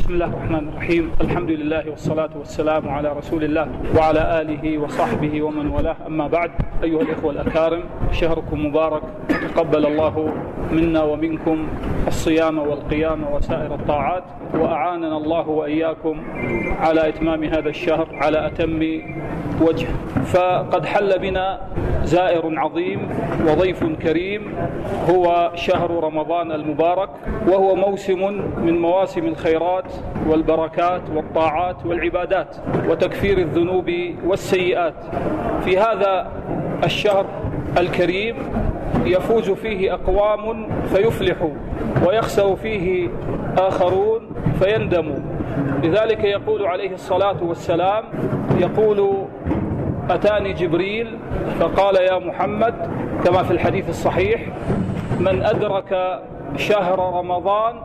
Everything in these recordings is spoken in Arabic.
بسم الله الرحمن الرحيم. الحمد لله والصلاة والسلام على رسول الله وعلى آله وصحبه ومن والاه، أما بعد. أيها الإخوة الأكارم، شهركم مبارك، تقبل الله منا ومنكم الصيام والقيام وسائر الطاعات، وأعاننا الله وإياكم على إتمام هذا الشهر على أتم وجه. فقد حل بنا زائر عظيم وضيف كريم، هو شهر رمضان المبارك، وهو موسم من مواسم الخيرات والبركات والطاعات والعبادات وتكفير الذنوب والسيئات. في هذا الشهر الكريم يفوز فيه أقوام فيفلحوا، ويخسر فيه آخرون فيندموا. لذلك يقول عليه الصلاة والسلام، يقول: أتاني جبريل فقال: يا محمد، كما في الحديث الصحيح: من أدرك شهر رمضان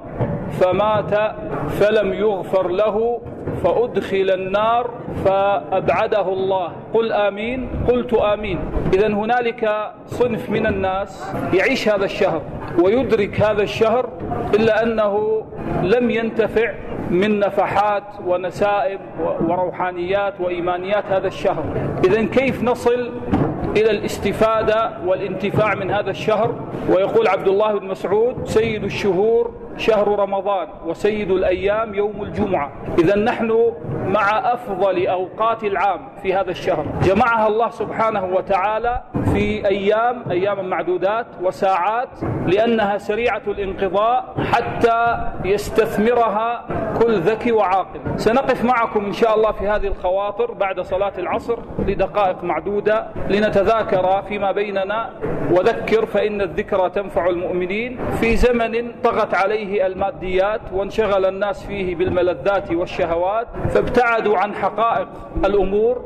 فمات فلم يغفر له فأدخل النار فأبعده الله. قل آمين. قلت آمين. إذن هنالك صنف من الناس يعيش هذا الشهر ويدرك هذا الشهر، إلا أنه لم ينتفع من نفحات ونسائم وروحانيات وإيمانيات هذا الشهر. إذن كيف نصل إلى الاستفادة والانتفاع من هذا الشهر؟ ويقول عبد الله بن مسعود: سيد الشهور شهر رمضان، وسيد الأيام يوم الجمعة. إذن نحن مع أفضل أوقات العام في هذا الشهر، جمعها الله سبحانه وتعالى في أيام معدودات وساعات، لأنها سريعة الانقضاء حتى يستثمرها كل ذكي وعاقل. سنقف معكم إن شاء الله في هذه الخواطر بعد صلاة العصر لدقائق معدودة لنتذاكر فيما بيننا، وذكر فإن الذكرى تنفع المؤمنين. في زمن طغت عليه الماديات وانشغل الناس فيه بالملذات والشهوات، فابتعدوا عن حقائق الأمور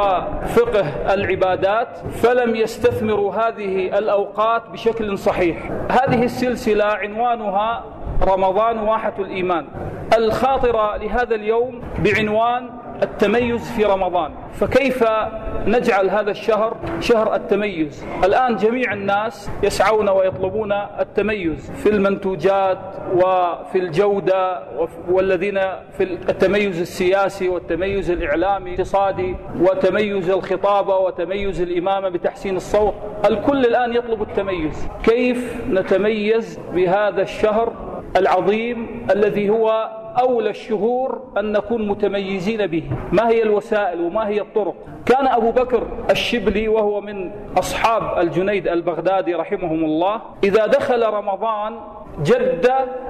وفقه العبادات، فلم يستثمروا هذه الأوقات بشكل صحيح. هذه السلسلة عنوانها رمضان واحة الإيمان. الخاطرة لهذا اليوم بعنوان التميز في رمضان. فكيف نجعل هذا الشهر شهر التميز؟ الآن جميع الناس يسعون ويطلبون التميز في المنتوجات وفي الجودة، والذين في التميز السياسي والتميز الإعلامي الاقتصادي وتميز الخطابة وتميز الإمامة بتحسين الصوت. الكل الآن يطلب التميز. كيف نتميز بهذا الشهر العظيم الذي هو أولى الشهور أن نكون متميزين به؟ ما هي الوسائل وما هي الطرق؟ كان أبو بكر الشبلي، وهو من أصحاب الجنيد البغدادي رحمهم الله، إذا دخل رمضان جد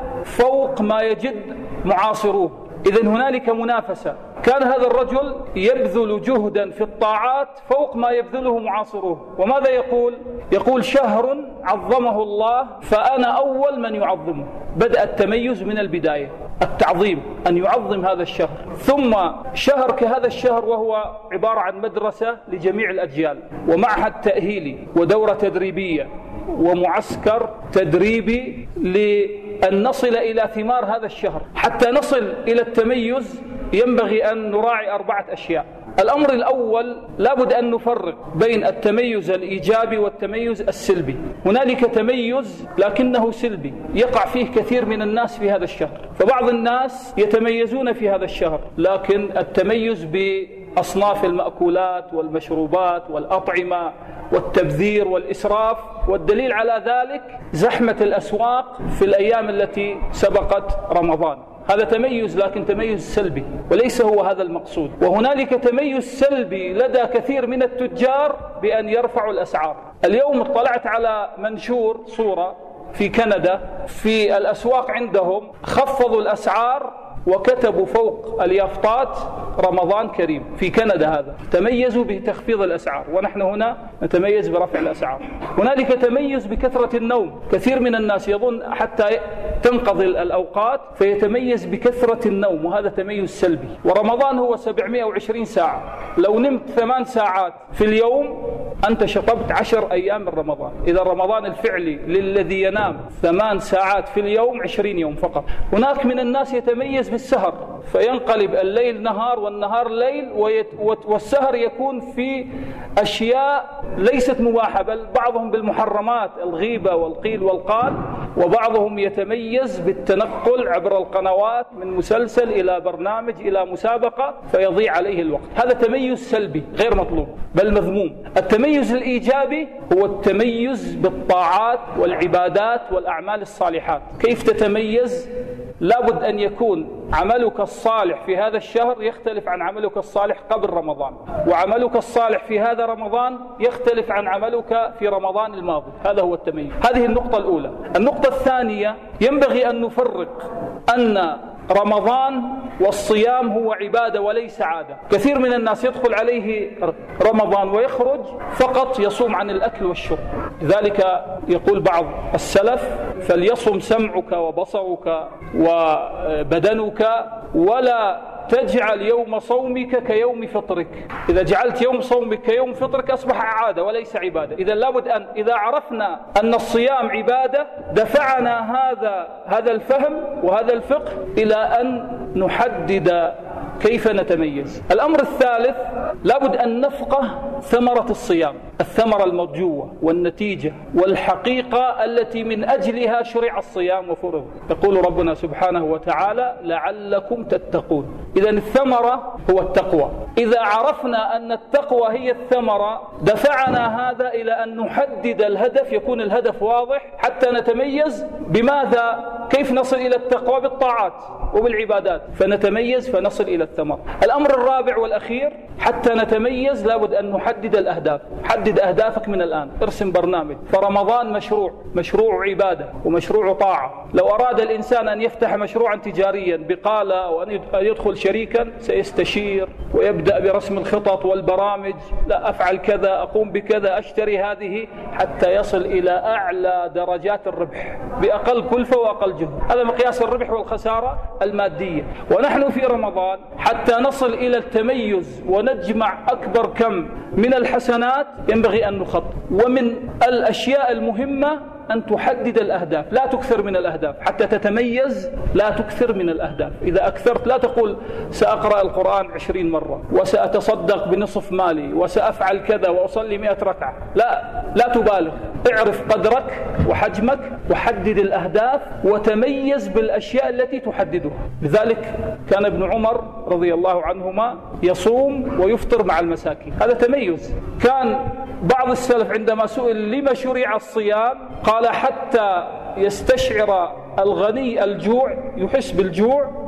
فوق ما يجد معاصروه. إذن هنالك منافسة. كان هذا الرجل يبذل جهدا في الطاعات فوق ما يبذله معاصروه. وماذا يقول؟ يقول: شهر عظمه الله فأنا أول من يعظمه. بدأ التميز من البداية، التعظيم، أن يعظم هذا الشهر. ثم شهر كهذا الشهر وهو عبارة عن مدرسة لجميع الأجيال، ومعهد تأهيلي ودورة تدريبية ومعسكر تدريبي لأن نصل إلى ثمار هذا الشهر. حتى نصل إلى التميز ينبغي أن نراعي 4 أشياء. الأمر الأول، لابد أن نفرق بين التميز الإيجابي والتميز السلبي. هنالك تميز لكنه سلبي يقع فيه كثير من الناس في هذا الشهر. فبعض الناس يتميزون في هذا الشهر، لكن التميز بأصناف المأكولات والمشروبات والأطعمة والتبذير والإسراف، والدليل على ذلك زحمة الأسواق في الأيام التي سبقت رمضان. هذا تميز، لكن تميز سلبي، وليس هو هذا المقصود. وهنالك تميز سلبي لدى كثير من التجار بأن يرفعوا الأسعار. اليوم اطلعت على منشور صورة في كندا، في الأسواق عندهم خفضوا الأسعار وكتبوا فوق اليافطات رمضان كريم. في كندا هذا تميزوا بتخفيض الأسعار، ونحن هنا نتميز برفع الأسعار. هنالك تميز بكثرة النوم. كثير من الناس يظن حتى تنقضي الأوقات فيتميز بكثرة النوم، وهذا تميز سلبي. ورمضان هو 720 ساعة. لو نمت 8 ساعات في اليوم أنت شطبت 10 أيام من رمضان. إذا رمضان الفعلي للذي ينام 8 ساعات في اليوم 20 يوم فقط. هناك من الناس يتميز بالسهر، فينقلب الليل نهار والنهار ليل، والسهر يكون في أشياء ليست مباحة، بل بعضهم بالمحرمات، الغيبة والقيل والقال، وبعضهم يتميز بالتنقل عبر القنوات من مسلسل إلى برنامج إلى مسابقة فيضيع عليه الوقت. هذا تميز سلبي غير مطلوب بل مذموم. التميز الإيجابي هو التميز بالطاعات والعبادات والأعمال الصالحات. كيف تتميز؟ لابد أن يكون عملك الصالح في هذا الشهر يختلف عن عملك الصالح قبل رمضان، وعملك الصالح في هذا رمضان يختلف عن عملك في رمضان الماضي. هذا هو التميز. هذه النقطة الأولى. النقطة الثانية، ينبغي أن نفرق أن رمضان والصيام هو عبادة وليس عادة. كثير من الناس يدخل عليه رمضان ويخرج فقط يصوم عن الأكل والشرب. لذلك يقول بعض السلف: فليصم سمعك وبصرك وبدنك ولا تجعل يوم صومك كيوم فطرك. إذا جعلت يوم صومك كيوم فطرك أصبح عادة وليس عبادة. إذا لابد أن إذا عرفنا أن الصيام عبادة دفعنا هذا الفهم وهذا الفقه إلى أن نحدد كيف نتميز. الأمر الثالث، لابد أن نفقه ثمرة الصيام، الثمرة المرجوة والنتيجة والحقيقة التي من أجلها شرع الصيام وفرض. يقول ربنا سبحانه وتعالى: لعلكم تتقون. إذا الثمرة هو التقوى. إذا عرفنا أن التقوى هي الثمرة دفعنا هذا إلى أن نحدد الهدف، يكون الهدف واضح حتى نتميز. بماذا؟ كيف نصل إلى التقوى؟ بالطاعات وبالعبادات، فنتميز فنصل إلى الثمرة. الأمر الرابع والأخير، حتى نتميز لابد أن نحدد الأهداف. حدد أهدافك من الآن، ارسم برنامج. فرمضان مشروع عبادة ومشروع طاعة. لو أراد الإنسان أن يفتح مشروعا تجاريا بقالة أو أن يدخل شريكا سيستشير ويبدأ برسم الخطط والبرامج. لا أفعل كذا، أقوم بكذا، أشتري هذه، حتى يصل إلى أعلى درجات الربح بأقل كلفة وأقل جهد. هذا مقياس الربح والخسارة المادية. ونحن في رمضان حتى نصل إلى التميز ونجمع أكبر كم من الحسنات ينبغي أن نخطط. ومن الأشياء المهمة أن تحدد الأهداف، لا تكثر من الأهداف حتى تتميز. لا تكثر من الأهداف. إذا أكثرت لا تقول سأقرأ القرآن 20 مرة وسأتصدق بنصف مالي وسأفعل كذا وأصلي 100 ركعة. لا تبالغ. اعرف قدرك وحجمك وحدد الأهداف وتميز بالأشياء التي تحددها. لذلك كان ابن عمر رضي الله عنهما يصوم ويفطر مع المساكين. هذا تميز. كان بعض السلف عندما سئل لما شرع الصيام قال: حتى يستشعر الغني الجوع، يحس بالجوع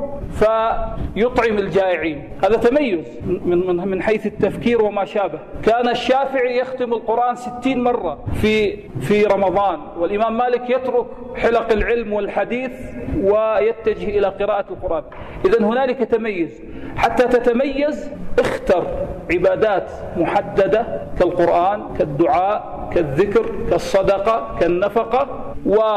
فيطعم الجائعين. هذا تميز من حيث التفكير وما شابه. كان الشافعي يختم القرآن 60 مرة في رمضان، والإمام مالك يترك حلق العلم والحديث ويتجه إلى قراءة القرآن. إذن هنالك تميز. حتى تتميز اختر عبادات محددة كالقرآن، كالدعاء، كالذكر، كالصدقة، كالنفقة،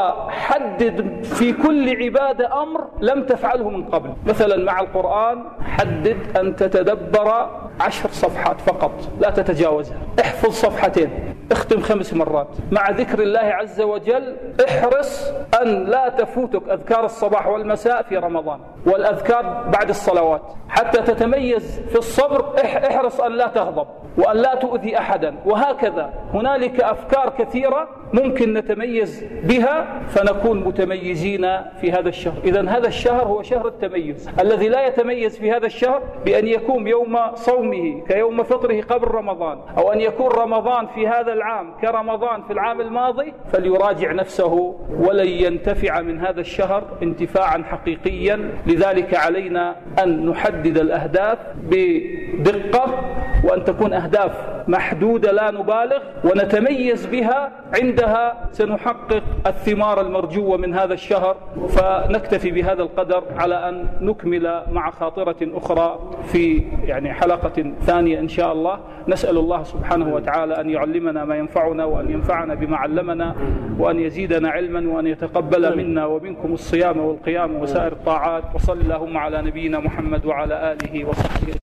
وحدد في كل عبادة أمر لم تفعله من قبل. مثلا مع القرآن حدد أن تتدبر 10 صفحات فقط، لا تتجاوزها. احفظ صفحتين، اختم 5 مرات. مع ذكر الله عز وجل احرص أن لا تفوتك أذكار الصباح والمساء في رمضان، والأذكار بعد الصلوات. حتى تتميز في الصبر احرص أن لا تغضب وأن لا تؤذي أحدا، وهكذا. هنالك أفكار كثيرة ممكن نتميز بها فنكون متميزين في هذا الشهر. إذن هذا الشهر هو شهر التميز. الذي لا يتميز في هذا الشهر بأن يكون يوم صومه كيوم فطره قبل رمضان، أو أن يكون رمضان في هذا العام كرمضان في العام الماضي، فليراجع نفسه ولن ينتفع من هذا الشهر انتفاعا حقيقيا. لذلك علينا أن نحدد الأهداف بدقة، وأن تكون أهداف محدودة لا نبالغ، ونتميز بها. عندها سنحقق الثمار المرجوة من هذا الشهر. فنكتفي بهذا القدر على أن نكمل مع خاطرة أخرى في حلقة ثانية إن شاء الله. نسأل الله سبحانه وتعالى أن يعلمنا ما ينفعنا، وأن ينفعنا بما علمنا، وأن يزيدنا علما، وأن يتقبل منا ومنكم الصيام والقيام وسائر الطاعات. وصلى اللهم على نبينا محمد وعلى آله وصحبه.